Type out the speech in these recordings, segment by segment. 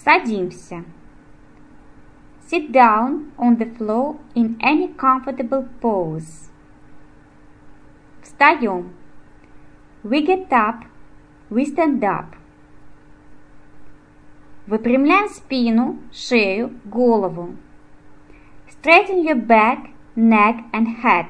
Садимся. Sit down on the floor in any comfortable pose. Встаем. We get up. We stand up. Выпрямляем спину, шею, голову. Straighten your back, neck and head.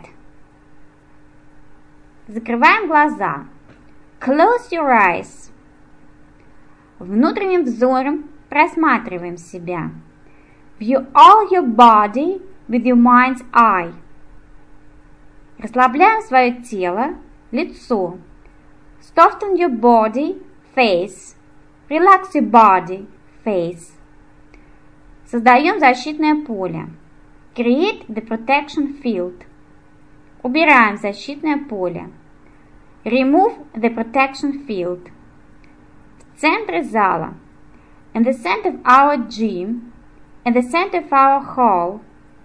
Закрываем глаза. Close your eyes. Внутренним взором просматриваем себя. View all your body with your mind's eye. Расслабляем свое тело, лицо. Soften your body, face. Relax your body, face. Создаем защитное поле. Create the protection field. Убираем защитное поле. Remove the protection field. В центре зала. In the center of our gym. In the center of our hall.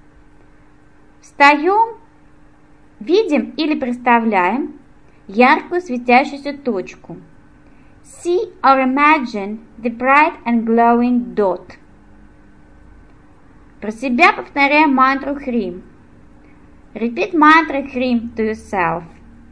Встаем, видим или представляем яркую светящуюся точку. See or imagine the bright and glowing dot. Про себя повторяем мантру Хрим. Repeat mantra Хрим to yourself.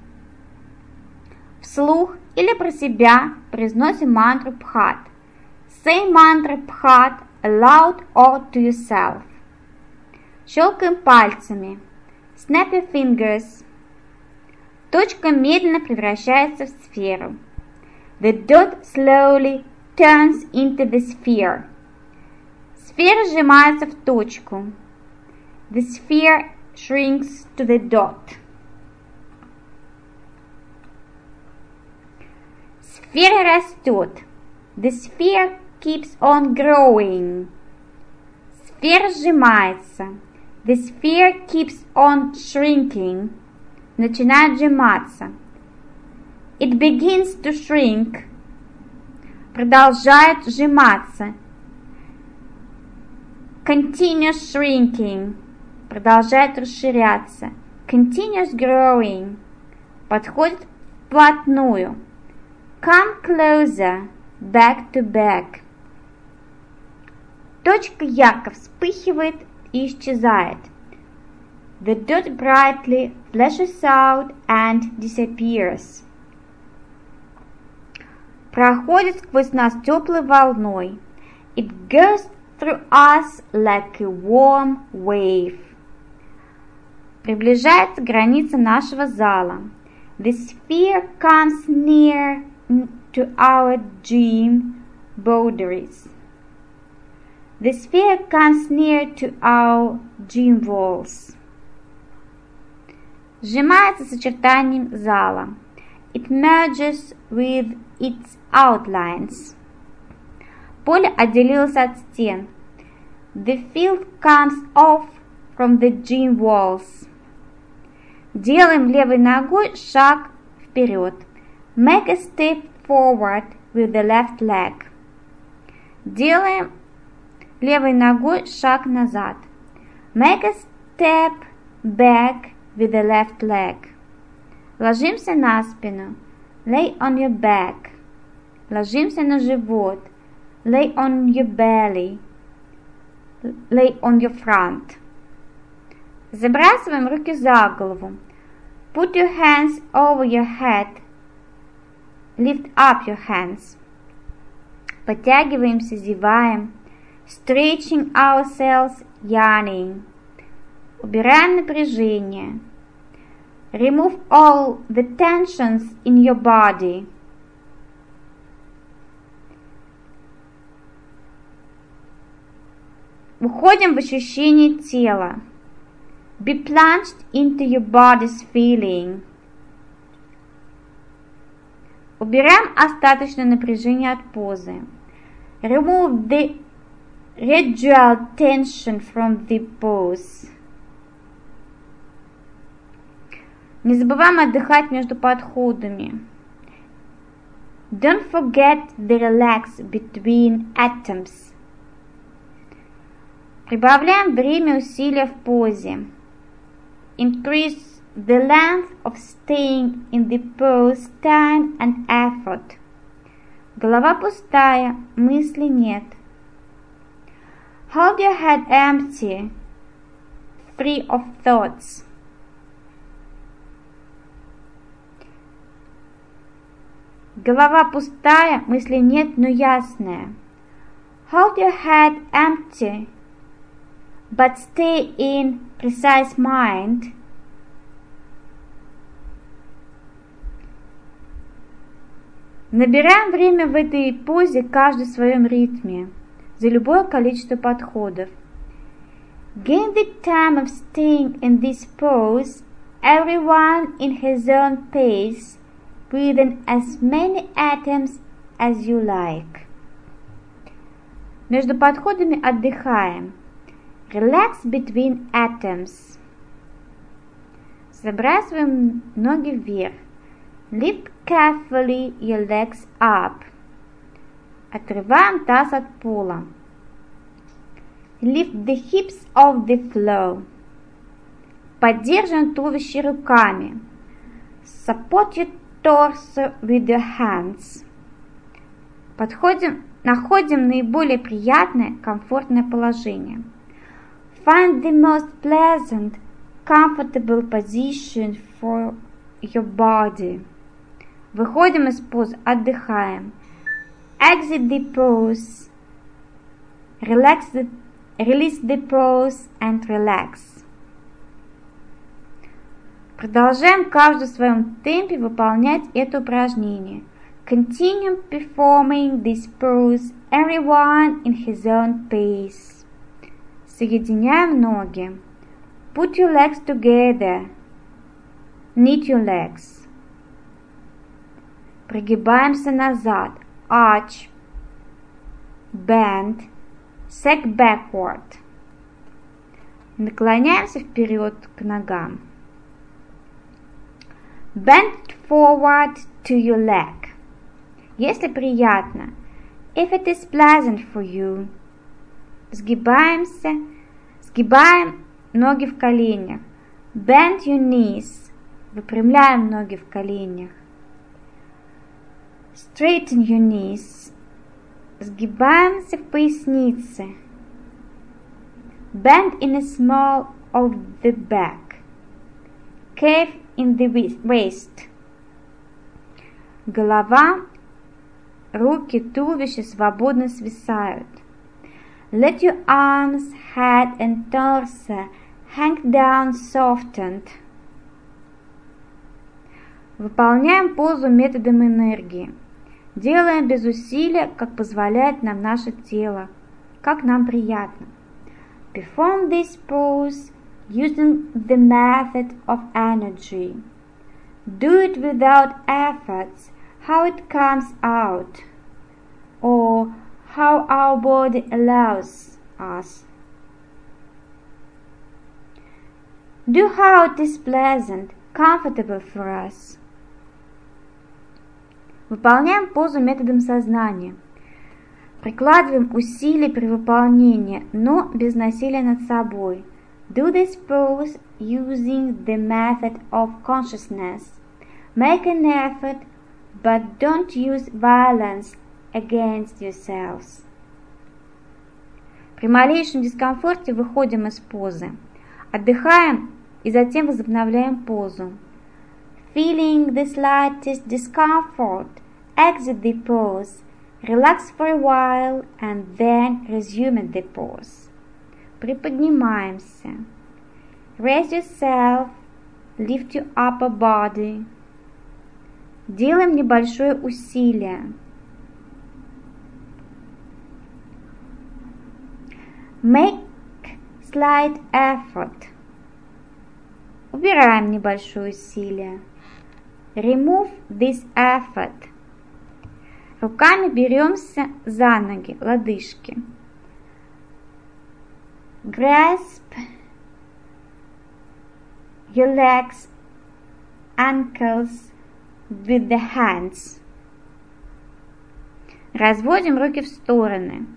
Вслух или про себя произносим мантру Пхат. Say mantra Пхат aloud or to yourself. Щелкаем пальцами. Snap your fingers. Точка медленно превращается в сферу. The dot slowly turns into the sphere. Сфера сжимается в точку. The sphere shrinks to the dot. Сфера растет. The sphere keeps on growing. Сфера сжимается. The sphere keeps on shrinking. Начинает сжиматься. It begins to shrink. Продолжает сжиматься. Continues shrinking. Продолжает расширяться. Continues growing. Подходит вплотную. Come closer. Back to back. Точка ярко вспыхивает и исчезает. The dot brightly flashes out and disappears. Проходит сквозь нас теплой волной. It goes through us like a warm wave. Приближается граница нашего зала. The sphere comes near to our gym boundaries. The sphere comes near to our gym walls. Сжимается с очертанием зала. It merges with its outlines. Поле отделилось от стен. The field comes off from the gym walls. Делаем левой ногой шаг вперед. Make a step forward with the left leg. Делаем левой ногой шаг назад. Make a step back with the left leg. Ложимся на спину. Lay on your back. Ложимся на живот. Lay on your belly. Lay on your front. Забрасываем руки за голову. Put your hands over your head. Lift up your hands. Подтягиваемся, зеваем. Stretching ourselves, yawning. Убираем напряжение. Remove all the tensions in your body. Уходим в ощущение тела. Be plunged into your body's feeling. Убираем остаточное напряжение от позы. Remove the residual tension from the pose. Не забываем отдыхать между подходами. Don't forget the relax between attempts. Прибавляем время усилия в позе. Increase the length of staying in the pose, time and effort. Голова пустая, мыслей нет. Hold your head empty, free of thoughts. Голова пустая, мыслей нет, но ясная. Hold your head empty, but stay in precise mind. Набираем время в этой позе, каждый в своем ритме, за любое количество подходов. Gain the time of staying in this pose, everyone in his own pace, within as many atoms as you like. Между подходами отдыхаем. Relax between atoms. Забрасываем ноги вверх. Lift carefully your legs up. Отрываем таз от пола. Lift the hips off the floor. Поддерживаем туловище руками. Support your torso with your hands. Находим наиболее приятное, комфортное положение. Find the most pleasant, comfortable position for your body. Выходим из позы, отдыхаем. Exit the pose. Release the pose and relax. Продолжаем каждый в своем темпе выполнять это упражнение. Continue performing this pose, everyone in his own pace. Соединяем ноги. Put your legs together. Knit your legs. Прогибаемся назад. Arch. Bend. Sag backward. Наклоняемся вперед к ногам. Bend forward to your leg. Если приятно. If it is pleasant for you. Сгибаем ноги в коленях. Bend your knees. Выпрямляем ноги в коленях. Straighten your knees. Сгибаемся в пояснице. Bend in the small of the back. Cave in the waist. Голова, руки, туловище свободно свисают. Let your arms, head and torso hang down softened. Выполняем позу методом энергии. Делаем без усилия, как позволяет нам наше тело, как нам приятно. Perform this pose using the method of energy. Do it without efforts, how it comes out, or how our body allows us. Do how it is pleasant, comfortable for us. Выполняем позу методом сознания. Прикладываем усилия при выполнении, но без насилия над собой. Do this pose using the method of consciousness. Make an effort, but don't use violence against yourselves. При малейшем дискомфорте выходим из позы. Отдыхаем и затем возобновляем позу. Feeling the slightest discomfort, exit the pose, relax for a while and then resume the pose. Приподнимаемся. Raise yourself, lift your upper body. Делаем небольшое усилие. Make slight effort. Убираем небольшое усилие. Remove this effort. Руками беремся за ноги, лодыжки. Grasp your legs, ankles with the hands. Разводим руки в стороны.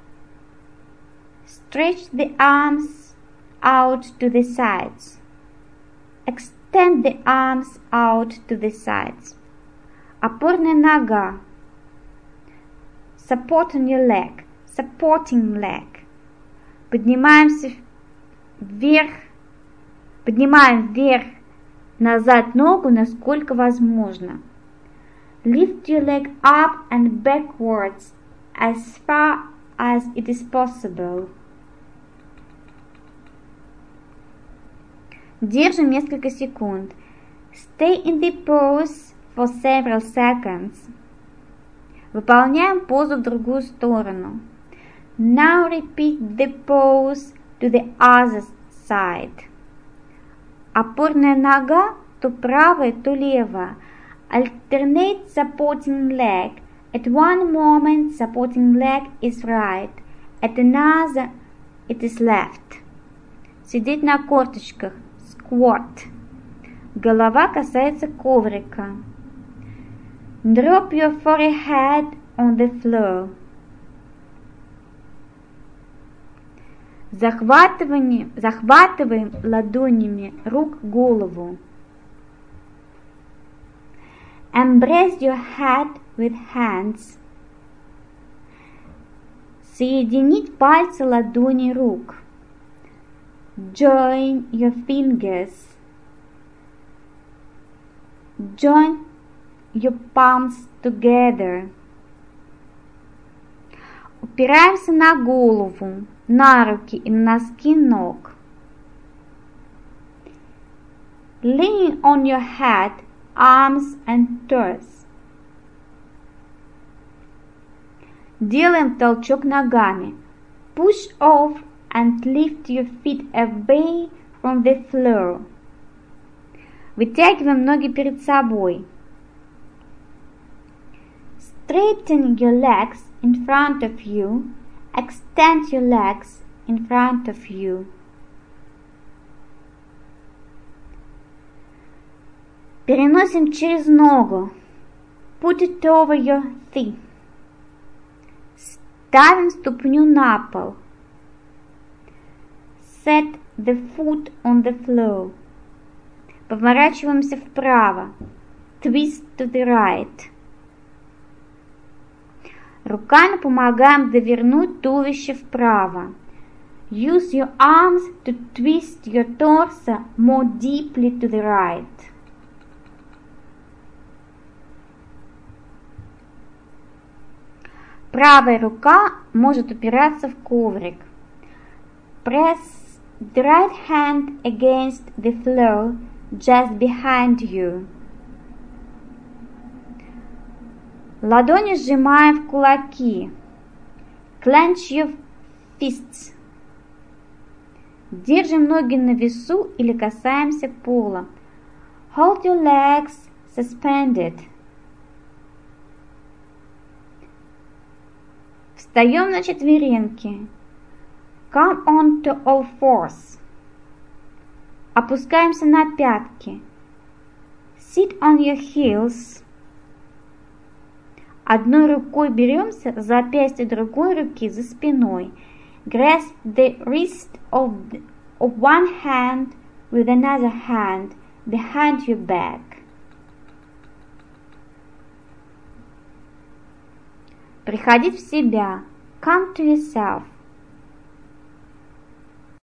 Stretch the arms out to the sides. Extend the arms out to the sides. Опорная нога. Support on your leg. Supporting leg. Поднимаем вверх, назад ногу, насколько возможно. Lift your leg up and backwards as far as it is possible. Держим несколько секунд. Stay in the pose for several seconds. Выполняем позу в другую сторону. Now repeat the pose to the other side. Опорная нога то правая, то левая. Alternate supporting leg. At one moment supporting leg is right. At another it is left. Сидеть на корточках. Squat. Голова касается коврика. Drop your forehead on the floor. Захватываем ладонями рук голову. Embrace your head with hands. Соединить пальцы ладоней рук. Join your fingers. Join your palms together. Упираемся на голову, на руки и на носки ног. Leaning on your head, arms and toes. Делаем толчок ногами. Push off and lift your feet away from the floor. Вытягиваем ноги перед собой. Straighten your legs in front of you. Extend your legs in front of you. Переносим через ногу. Put it over your thigh. Ставим ступню на пол. Set the foot on the floor. Поворачиваемся вправо. Twist to the right. Руками помогаем довернуть туловище вправо. Use your arms to twist your torso more deeply to the right. Правая рука может упираться в коврик. Press the right hand against the floor just behind you. Ладони сжимаем в кулаки. Clench your fists. Держим ноги на весу или касаемся пола. Hold your legs suspended. Встаем на четвереньки. Come on to all fours. Опускаемся на пятки. Sit on your heels. Одной рукой беремся за запястье другой руки за спиной. Grasp the wrist of one hand with another hand behind your back. Приходить в себя. Come to yourself.